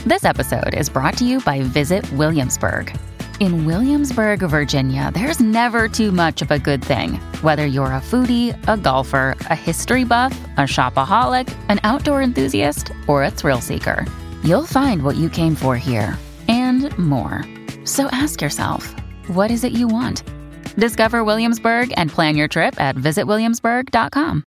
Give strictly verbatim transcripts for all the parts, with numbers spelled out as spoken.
This episode is brought to you by Visit Williamsburg. In Williamsburg, Virginia, there's never too much of a good thing. Whether you're a foodie, a golfer, a history buff, a shopaholic, an outdoor enthusiast, or a thrill seeker, you'll find what you came for here and more. So ask yourself, what is it you want? Discover Williamsburg and plan your trip at visit williamsburg dot com.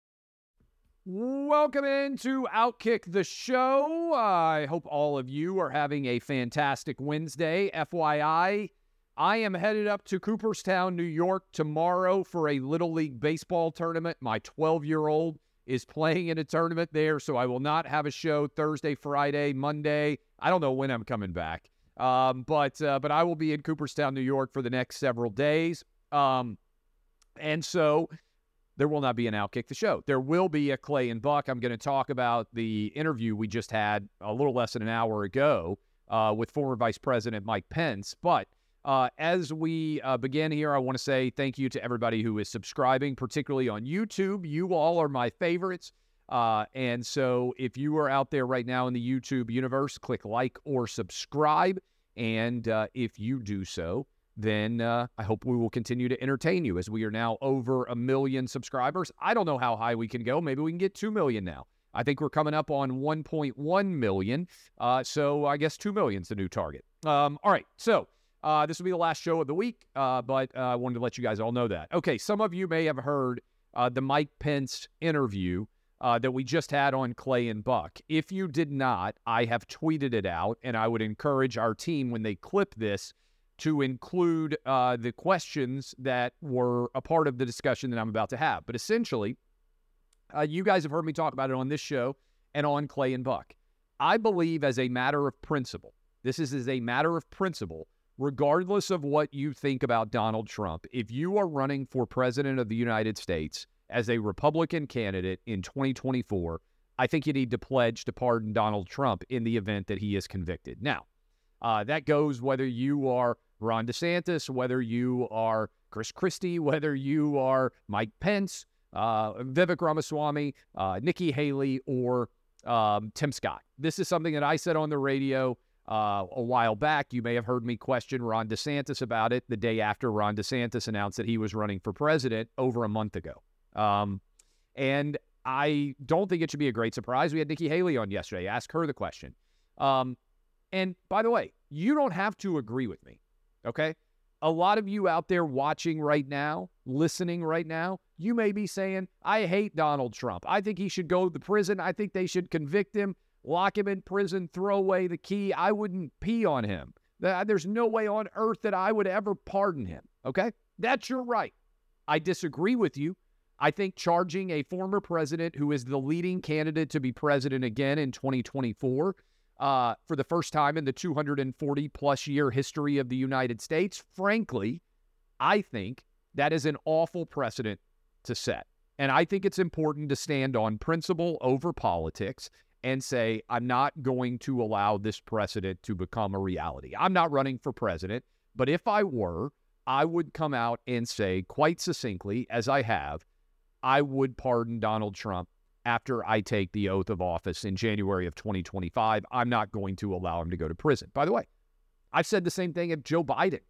Welcome into Outkick the Show. I hope all of you are having a fantastic Wednesday. F Y I, I am headed up to Cooperstown, New York tomorrow for a Little League baseball tournament. My twelve-year-old is playing in a tournament there, so I will not have a show Thursday, Friday, Monday. I don't know when I'm coming back, um, but uh, but I will be in Cooperstown, New York for the next several days. Um, and so there will not be an Outkick the Show. There will be a Clay and Buck. I'm going to talk about the interview we just had a little less than an hour ago uh, with former Vice President Mike Pence. But uh, as we uh, begin here, I want to say thank you to everybody who is subscribing, particularly on YouTube. You all are my favorites. Uh, and so if you are out there right now in the YouTube universe, click like or subscribe. And uh, if you do so, then uh, I hope we will continue to entertain you as we are now over a million subscribers. I don't know how high we can go. Maybe we can get two million now. I think we're coming up on one point one million. Uh, so I guess two million is the new target. Um, all right. So uh, this will be the last show of the week, uh, but uh, I wanted to let you guys all know that. Okay. Some of you may have heard uh, the Mike Pence interview uh, that we just had on Clay and Buck. If you did not, I have tweeted it out, and I would encourage our team when they clip this to include uh, the questions that were a part of the discussion that I'm about to have. But essentially, uh, you guys have heard me talk about it on this show and on Clay and Buck. I believe as a matter of principle, this is as a matter of principle, regardless of what you think about Donald Trump, if you are running for president of the United States as a Republican candidate in twenty twenty-four, I think you need to pledge to pardon Donald Trump in the event that he is convicted. Now, uh, that goes whether you are Ron DeSantis, whether you are Chris Christie, whether you are Mike Pence, uh, Vivek Ramaswamy, uh, Nikki Haley, or um, Tim Scott. This is something that I said on the radio uh, a while back. You may have heard me question Ron DeSantis about it the day after Ron DeSantis announced that he was running for president over a month ago. Um, and I don't think it should be a great surprise. We had Nikki Haley on yesterday. Ask her the question. Um, and by the way, you don't have to agree with me. Okay? A lot of you out there watching right now, listening right now, you may be saying, I hate Donald Trump. I think he should go to prison. I think they should convict him, lock him in prison, throw away the key. I wouldn't pee on him. There's no way on earth that I would ever pardon him. Okay? That's your right. I disagree with you. I think charging a former president who is the leading candidate to be president again in twenty twenty-four Uh, for the first time in the two hundred forty plus year history of the United States, frankly, I think that is an awful precedent to set. And I think it's important to stand on principle over politics and say, I'm not going to allow this precedent to become a reality. I'm not running for president, but if I were, I would come out and say quite succinctly, as I have, I would pardon Donald Trump after I take the oath of office in January of twenty twenty-five. I'm not going to allow him to go to prison. By the way, I've said the same thing of Joe Biden.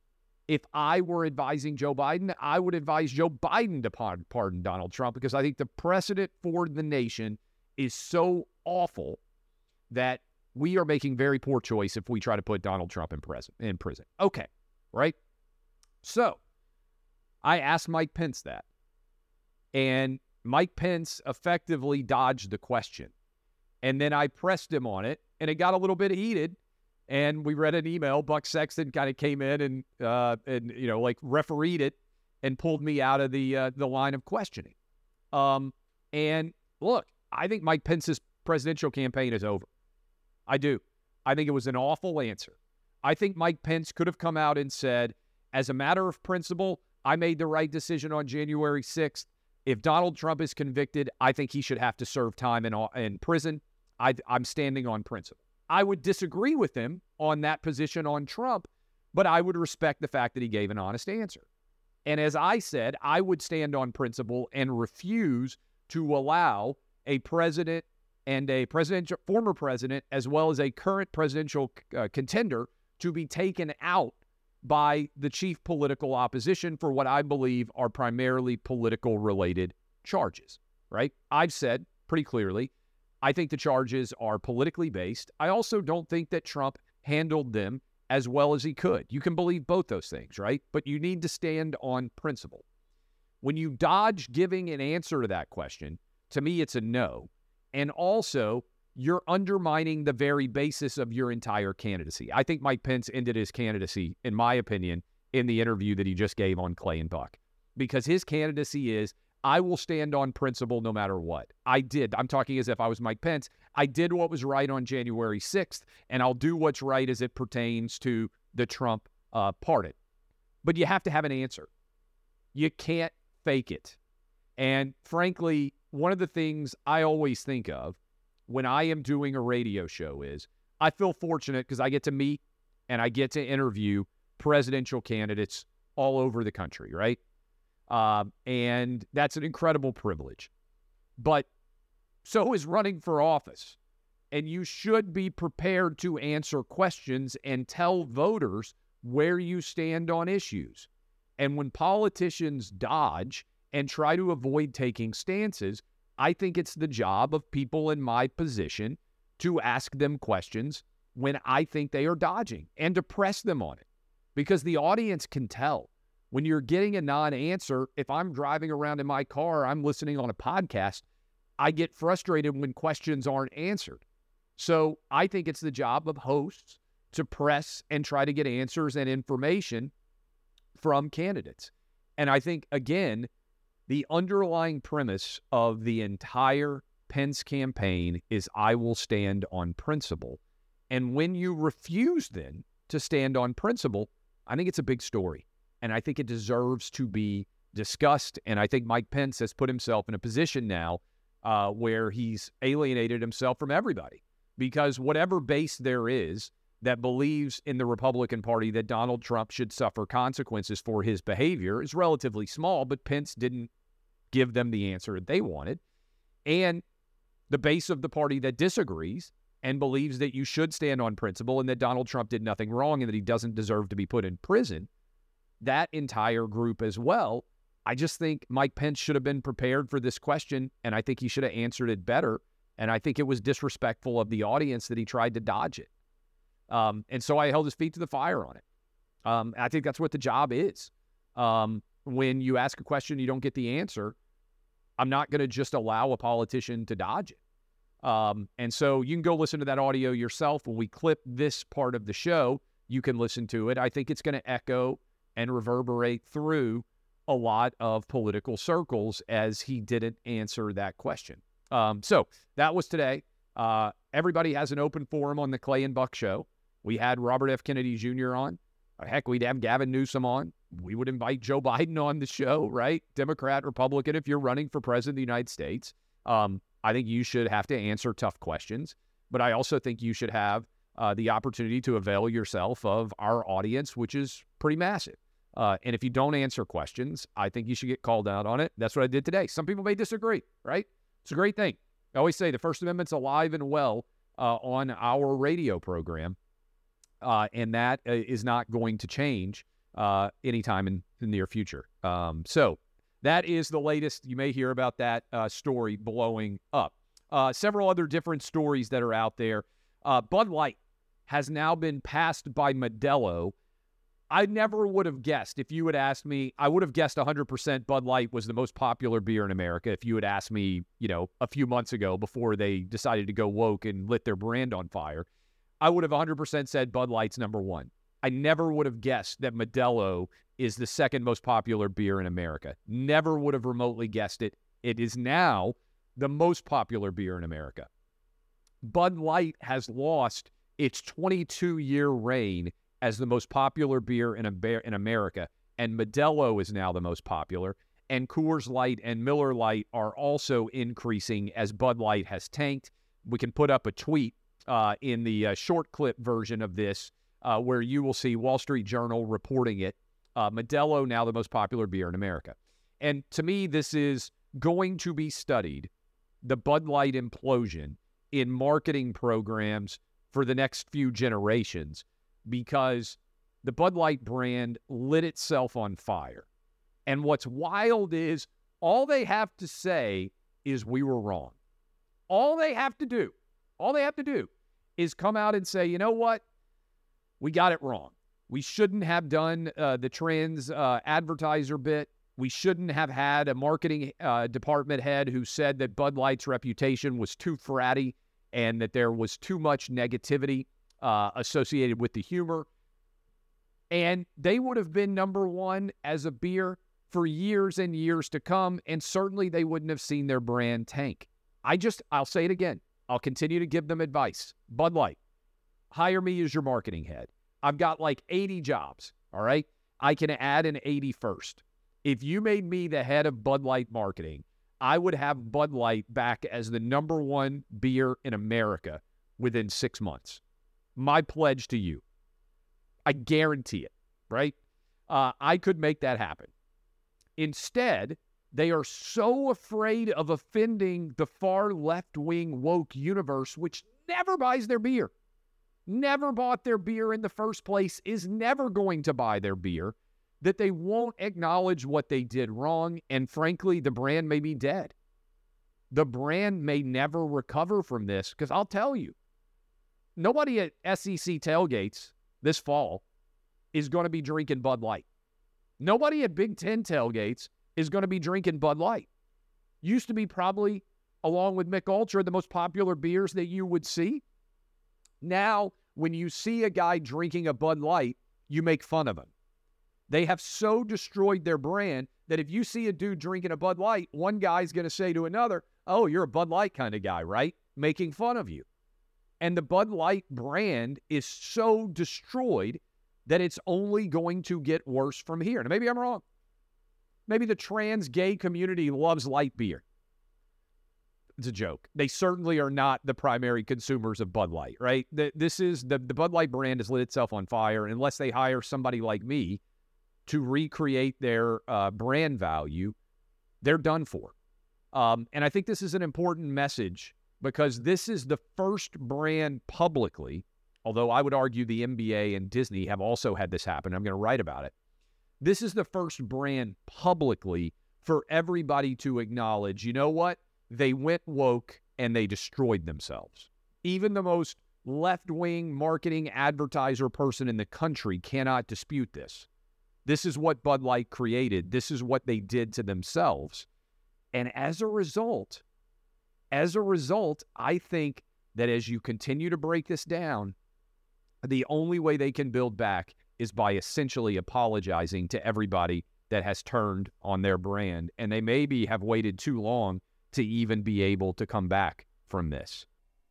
If I were advising Joe Biden, I would advise Joe Biden to pardon Donald Trump because I think the precedent for the nation is so awful that we are making very poor choice if we try to put Donald Trump in prison. In prison. Okay, right? So I asked Mike Pence that, and Mike Pence effectively dodged the question. And then I pressed him on it, and it got a little bit heated. And we read an email. Buck Sexton kind of came in and, uh, and you know, like refereed it and pulled me out of the uh, the line of questioning. Um, and look, I think Mike Pence's presidential campaign is over. I do. I think it was an awful answer. I think Mike Pence could have come out and said, as a matter of principle, I made the right decision on January sixth. If Donald Trump is convicted, I think he should have to serve time in, in prison. I, I'm standing on principle. I would disagree with him on that position on Trump, but I would respect the fact that he gave an honest answer. And as I said, I would stand on principle and refuse to allow a president and a presidential former president, as well as a current presidential uh, contender, to be taken out by the chief political opposition for what I believe are primarily political related charges, right? I've said pretty clearly, I think the charges are politically based. I also don't think that Trump handled them as well as he could. You can believe both those things, right? But you need to stand on principle. When you dodge giving an answer to that question, to me, it's a no. And also, you're undermining the very basis of your entire candidacy. I think Mike Pence ended his candidacy, in my opinion, in the interview that he just gave on Clay and Buck, because his candidacy is, I will stand on principle no matter what. I did. I'm talking as if I was Mike Pence. I did what was right on January sixth, and I'll do what's right as it pertains to the Trump uh, pardon. But you have to have an answer. You can't fake it. And frankly, one of the things I always think of when I am doing a radio show is I feel fortunate because I get to meet and I get to interview presidential candidates all over the country, right? Uh, and that's an incredible privilege. But so is running for office. And you should be prepared to answer questions and tell voters where you stand on issues. And when politicians dodge and try to avoid taking stances, I think it's the job of people in my position to ask them questions when I think they are dodging and to press them on it. Because the audience can tell. When you're getting a non-answer, if I'm driving around in my car, I'm listening on a podcast, I get frustrated when questions aren't answered. So I think it's the job of hosts to press and try to get answers and information from candidates. And I think, again, the underlying premise of the entire Pence campaign is I will stand on principle. And when you refuse then to stand on principle, I think it's a big story. And I think it deserves to be discussed. And I think Mike Pence has put himself in a position now uh, where he's alienated himself from everybody. Because whatever base there is that believes in the Republican Party that Donald Trump should suffer consequences for his behavior is relatively small, but Pence didn't give them the answer they wanted. And the base of the party that disagrees and believes that you should stand on principle and that Donald Trump did nothing wrong and that he doesn't deserve to be put in prison, that entire group as well, I just think Mike Pence should have been prepared for this question, and I think he should have answered it better. And I think it was disrespectful of the audience that he tried to dodge it. Um, and so I held his feet to the fire on it. Um, I think that's what the job is. Um, when you ask a question, you don't get the answer, I'm not going to just allow a politician to dodge it. Um, and so you can go listen to that audio yourself. When we clip this part of the show, you can listen to it. I think it's going to echo and reverberate through a lot of political circles as he didn't answer that question. Um, so that was today. Uh, everybody has an open forum on the Clay and Buck Show. We had Robert F. Kennedy Junior on. Heck, we'd have Gavin Newsom on. We would invite Joe Biden on the show, right? Democrat, Republican, if you're running for president of the United States. Um, I think you should have to answer tough questions. But I also think you should have uh, the opportunity to avail yourself of our audience, which is pretty massive. Uh, and if you don't answer questions, I think you should get called out on it. That's what I did today. Some people may disagree, right? It's a great thing. I always say the First Amendment's alive and well uh, on our radio program, uh, and that uh, is not going to change uh, anytime in the near future. Um, so that is the latest. You may hear about that uh, story blowing up. Uh, several other different stories that are out there. Uh, Bud Light has now been passed by Modelo. I never would have guessed, if you had asked me, I would have guessed one hundred percent Bud Light was the most popular beer in America if you had asked me, you know, a few months ago before they decided to go woke and lit their brand on fire. I would have one hundred percent said Bud Light's number one. I never would have guessed that Modelo is the second most popular beer in America. Never would have remotely guessed it. It is now the most popular beer in America. Bud Light has lost its twenty-two-year reign as the most popular beer in, a, in America, and Modelo is now the most popular, and Coors Light and Miller Lite are also increasing as Bud Light has tanked. We can put up a tweet uh, in the uh, short clip version of this uh, where you will see Wall Street Journal reporting it. Uh, Modelo now the most popular beer in America. And to me, this is going to be studied, the Bud Light implosion, in marketing programs for the next few generations because the Bud Light brand lit itself on fire. And what's wild is all they have to say is we were wrong. All they have to do, all they have to do is come out and say, you know what? We got it wrong. We shouldn't have done uh, the trans uh, advertiser bit. We shouldn't have had a marketing uh, department head who said that Bud Light's reputation was too fratty and that there was too much negativity uh, associated with the humor. And they would have been number one as a beer for years and years to come, and certainly they wouldn't have seen their brand tank. I just, I'll say it again. I'll continue to give them advice. Bud Light, hire me as your marketing head. I've got like eighty jobs, all right? I can add an eighty-first. If you made me the head of Bud Light marketing, I would have Bud Light back as the number one beer in America within six months. My pledge to you. I guarantee it, right? Uh, I could make that happen. Instead, they are so afraid of offending the far left-wing woke universe, which never buys their beer, never bought their beer in the first place, is never going to buy their beer, that they won't acknowledge what they did wrong, and frankly, the brand may be dead. The brand may never recover from this, because I'll tell you, nobody at S E C tailgates this fall is going to be drinking Bud Light. Nobody at Big Ten tailgates is going to be drinking Bud Light. Used to be probably, along with Mick Ultra, the most popular beers that you would see. Now, when you see a guy drinking a Bud Light, you make fun of him. They have so destroyed their brand that if you see a dude drinking a Bud Light, one guy's going to say to another, oh, you're a Bud Light kind of guy, right? Making fun of you. And the Bud Light brand is so destroyed that it's only going to get worse from here. Now, maybe I'm wrong. Maybe the trans gay community loves light beer. It's a joke. They certainly are not the primary consumers of Bud Light, right? This is the, the Bud Light brand has lit itself on fire. Unless they hire somebody like me to recreate their uh, brand value, they're done for. Um, and I think this is an important message because this is the first brand publicly, although I would argue the N B A and Disney have also had this happen. I'm going to write about it. This is the first brand publicly for everybody to acknowledge, you know what? They went woke and they destroyed themselves. Even the most left-wing marketing advertiser person in the country cannot dispute this. This is what Bud Light created. This is what they did to themselves. And as a result, as a result, I think that as you continue to break this down, the only way they can build back is by essentially apologizing to everybody that has turned on their brand. And they maybe have waited too long to even be able to come back from this.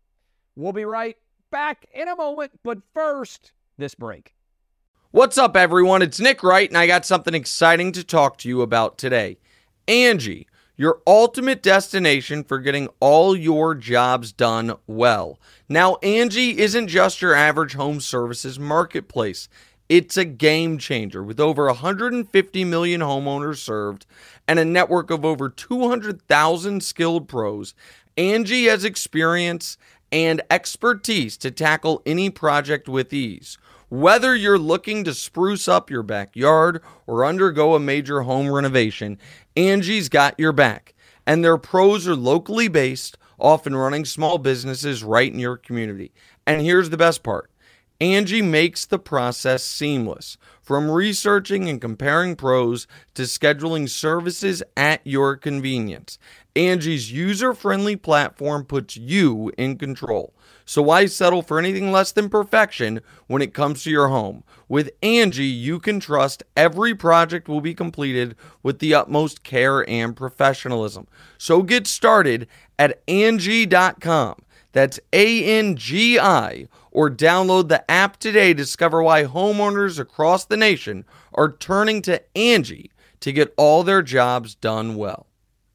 We'll be right back in a moment, but first, this break. What's up, everyone? It's Nick Wright, and I got something exciting to talk to you about today. Angie, your ultimate destination for getting all your jobs done well. Now, Angie isn't just your average home services marketplace. It's a game changer with over one hundred fifty million homeowners served and a network of over two hundred thousand skilled pros. Angie has experience and expertise to tackle any project with ease. Whether you're looking to spruce up your backyard or undergo a major home renovation, Angie's got your back. And their pros are locally based, often running small businesses right in your community. And here's the best part. Angie makes the process seamless. From researching and comparing pros to scheduling services at your convenience. Angie's user-friendly platform puts you in control. So why settle for anything less than perfection when it comes to your home? With Angie, you can trust every project will be completed with the utmost care and professionalism. So get started at Angie dot com. That's A N G I, or download the app today to discover why homeowners across the nation are turning to Angie to get all their jobs done well.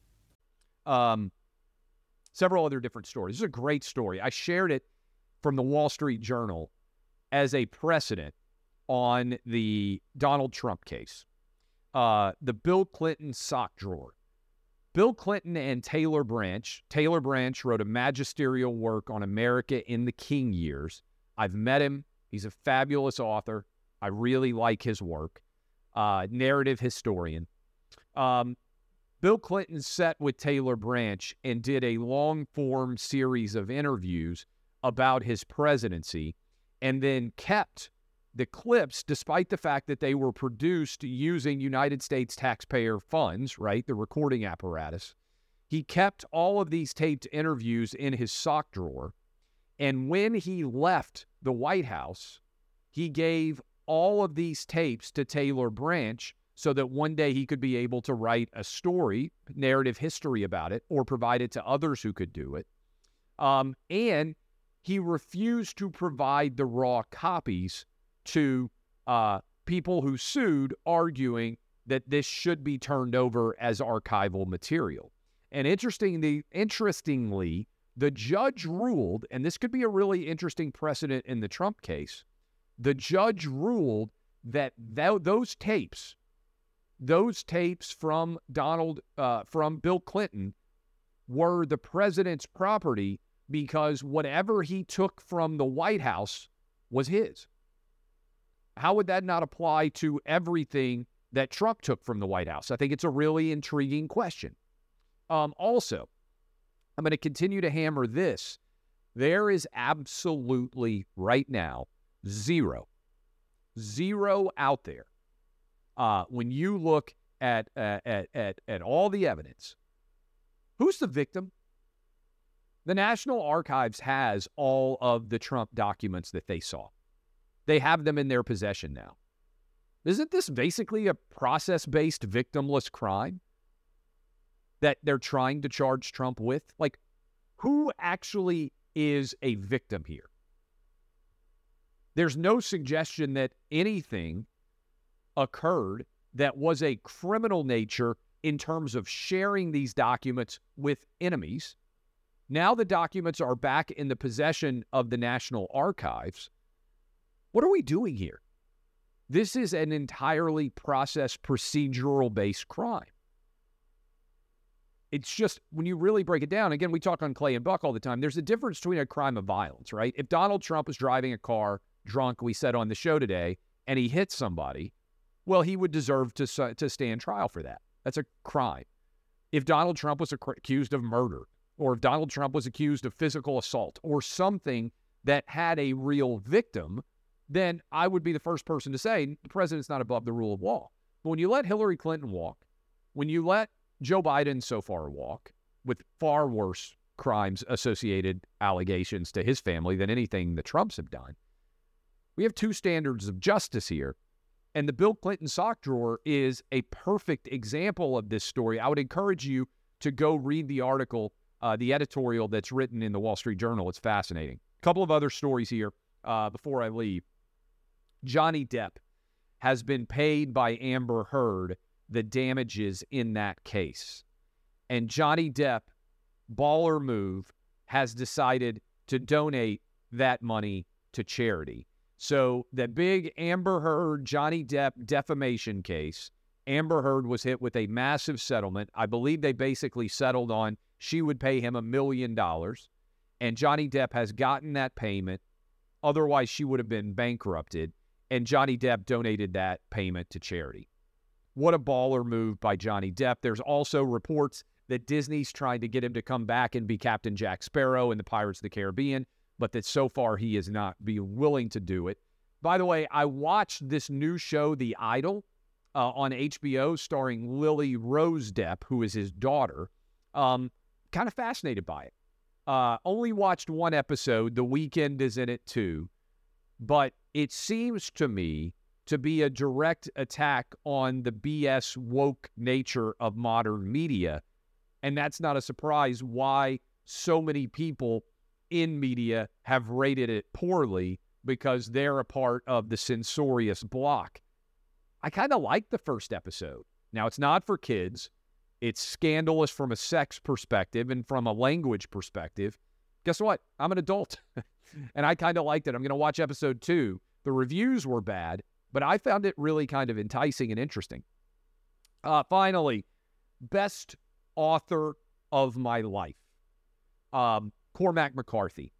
Um, several other different stories. This is a great story. I shared it from the Wall Street Journal as a precedent on the Donald Trump case. Uh, the Bill Clinton sock drawer. Bill Clinton and Taylor Branch. Taylor Branch wrote a magisterial work on America in the King years. I've met him. He's a fabulous author. I really like his work. Uh, narrative historian. Um, Bill Clinton sat with Taylor Branch and did a long-form series of interviews about his presidency, and then kept the clips, despite the fact that they were produced using United States taxpayer funds, right, the recording apparatus. He kept all of these taped interviews in his sock drawer, and when he left the White House, he gave all of these tapes to Taylor Branch so that one day he could be able to write a story, narrative history about it, or provide it to others who could do it. Um, and he refused to provide the raw copies to uh, people who sued, arguing that this should be turned over as archival material. And interestingly, interestingly, the judge ruled, and this could be a really interesting precedent in the Trump case, the judge ruled that th- those tapes, those tapes from Donald, uh, from Bill Clinton, were the president's property because whatever he took from the White House was his. How would that not apply to everything that Trump took from the White House? I think it's a really intriguing question. Um, also, I'm going to continue to hammer this. There is absolutely right now zero, zero out there. Uh, when you look at, uh, at at at all the evidence, who's the victim? The National Archives has all of the Trump documents that they saw. They have them in their possession now. Isn't this basically a process-based victimless crime that they're trying to charge Trump with? Like, who actually is a victim here? There's no suggestion that anything occurred that was a criminal nature in terms of sharing these documents with enemies. Now the documents are back in the possession of the National Archives. What are we doing here? This is an entirely process procedural-based crime. It's just, when you really break it down, again, we talk on Clay and Buck all the time, there's a difference between a crime of violence, right? If Donald Trump was driving a car drunk, we said on the show today, and he hit somebody, well, he would deserve to, to stand trial for that. That's a crime. If Donald Trump was accused of murder, or if Donald Trump was accused of physical assault, or something that had a real victim, then I would be the first person to say the president's not above the rule of law. But when you let Hillary Clinton walk, when you let Joe Biden so far walk, with far worse crimes associated allegations to his family than anything the Trumps have done, we have two standards of justice here. And the Bill Clinton sock drawer is a perfect example of this story. I would encourage you to go read the article, uh, the editorial that's written in the Wall Street Journal. It's fascinating. A couple of other stories here uh, before I leave. Johnny Depp has been paid by Amber Heard the damages in that case. And Johnny Depp, baller move, has decided to donate that money to charity. So the big Amber Heard, Johnny Depp defamation case, Amber Heard was hit with a massive settlement. I believe they basically settled on she would pay him a million dollars, and Johnny Depp has gotten that payment. Otherwise, she would have been bankrupted, and Johnny Depp donated that payment to charity. What a baller move by Johnny Depp. There's also reports that Disney's trying to get him to come back and be Captain Jack Sparrow in the Pirates of the Caribbean, but that so far he is not being willing to do it. By the way, I watched this new show, The Idol, uh, on H B O, starring Lily Rose Depp, who is his daughter. Um, kind of fascinated by it. Uh, only watched one episode. The Weeknd is in it too. But it seems to me to be a direct attack on the B S woke nature of modern media. And that's not a surprise why so many people in media have rated it poorly, because they're a part of the censorious block. I kind of like the first episode. Now, it's not for kids. It's scandalous from a sex perspective and from a language perspective. Guess what? I'm an adult, and I kind of liked it. I'm going to watch episode two. The reviews were bad, but I found it really kind of enticing and interesting. Uh, finally, best author of my life. Um, Cormac McCarthy.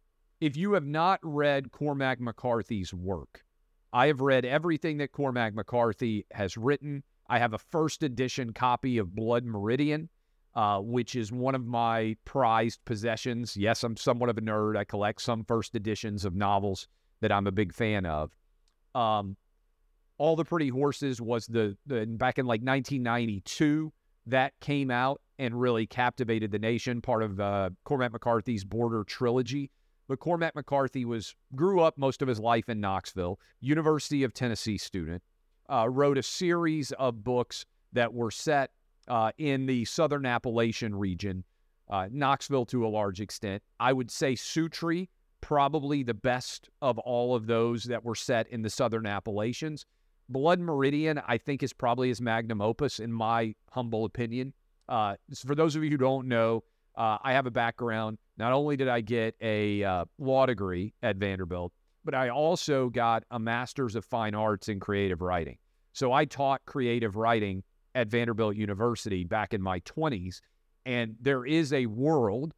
If you have not read Cormac McCarthy's work, I have read everything that Cormac McCarthy has written. I have a first edition copy of Blood Meridian, uh, which is one of my prized possessions. Yes, I'm somewhat of a nerd. I collect some first editions of novels that I'm a big fan of. Um, All the Pretty Horses was the, the back in like nineteen ninety-two that came out and really captivated the nation, part of uh, Cormac McCarthy's Border trilogy. But Cormac McCarthy was grew up most of his life in Knoxville, University of Tennessee student, uh, wrote a series of books that were set uh, in the Southern Appalachian region, uh, Knoxville to a large extent. I would say Sutri, probably the best of all of those that were set in the Southern Appalachians. Blood Meridian, I think, is probably his magnum opus, in my humble opinion. Uh, for those of you who don't know, uh, I have a background. Not only did I get a uh, law degree at Vanderbilt, but I also got a master's of fine arts in creative writing. So I taught creative writing at Vanderbilt University back in my twenties, and there is a world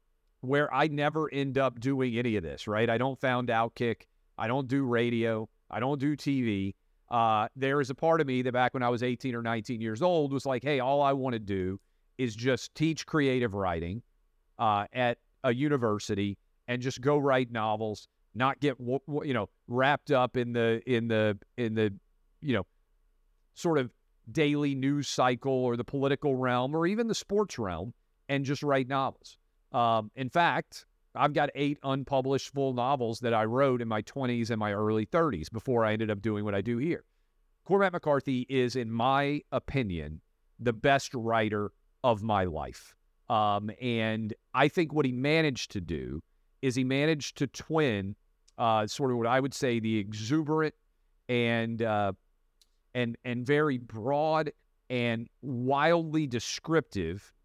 where I never end up doing any of this, right? I don't found Outkick. I don't do radio. I don't do T V. Uh, there is a part of me that back when I was eighteen or nineteen years old was like, hey, all I want to do is just teach creative writing uh, at a university and just go write novels, not get, you know, wrapped up in the, in the, in the, you know, sort of daily news cycle or the political realm or even the sports realm, and just write novels. Um, in fact, I've got eight unpublished full novels that I wrote in my twenties and my early thirties before I ended up doing what I do here. Cormac McCarthy is, in my opinion, the best writer of my life. Um, and I think what he managed to do is he managed to twin uh, sort of what I would say the exuberant and uh, and and very broad and wildly descriptive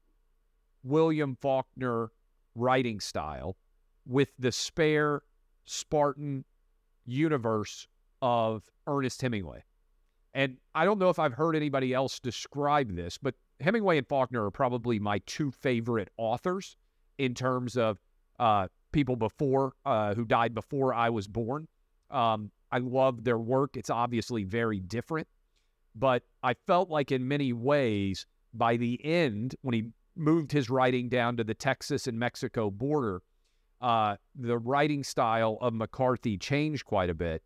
William Faulkner writing style with the spare Spartan universe of Ernest Hemingway. And I don't know if I've heard anybody else describe this, but Hemingway and Faulkner are probably my two favorite authors in terms of uh, people before, uh, who died before I was born. Um, I love their work. It's obviously very different, but I felt like in many ways by the end, when he moved his writing down to the Texas and Mexico border, uh, the writing style of McCarthy changed quite a bit,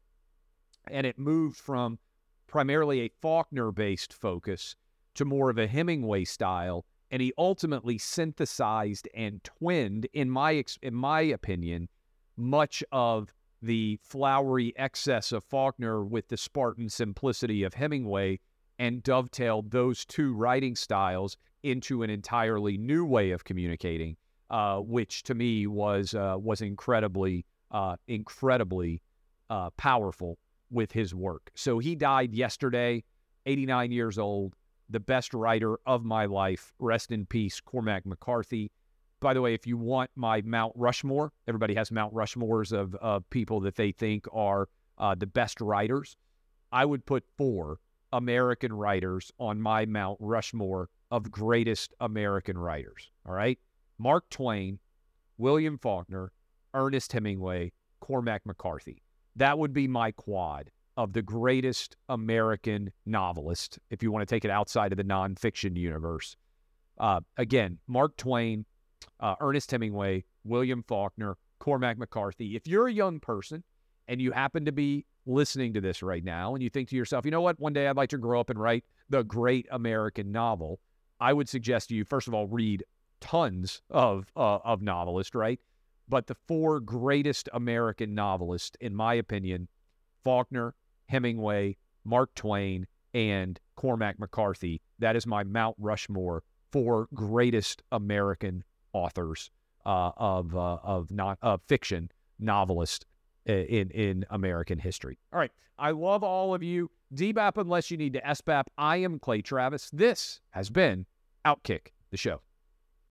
and it moved from primarily a Faulkner-based focus to more of a Hemingway style, and he ultimately synthesized and twinned, in my in my opinion, much of the flowery excess of Faulkner with the Spartan simplicity of Hemingway, and dovetailed those two writing styles into an entirely new way of communicating, uh, which to me was uh, was incredibly, uh, incredibly uh, powerful with his work. So he died yesterday, eighty-nine years old, the best writer of my life. Rest in peace, Cormac McCarthy. By the way, if you want my Mount Rushmore, everybody has Mount Rushmores of, of people that they think are uh, the best writers. I would put four American writers on my Mount Rushmore of greatest American writers, all right? Mark Twain, William Faulkner, Ernest Hemingway, Cormac McCarthy. That would be my quad of the greatest American novelist, if you want to take it outside of the nonfiction universe. Uh, again, Mark Twain, uh, Ernest Hemingway, William Faulkner, Cormac McCarthy. If you're a young person and you happen to be listening to this right now and you think to yourself, you know what, one day I'd like to grow up and write the great American novel, I would suggest to you, first of all, read tons of uh, of novelists, right? But the four greatest American novelists, in my opinion, Faulkner, Hemingway, Mark Twain, and Cormac McCarthy. That is my Mount Rushmore for greatest American authors uh, of uh, of not of fiction novelists in in American history. All right, I love all of you. D BAP unless you need to S BAP. I am Clay Travis. This has been Outkick the Show.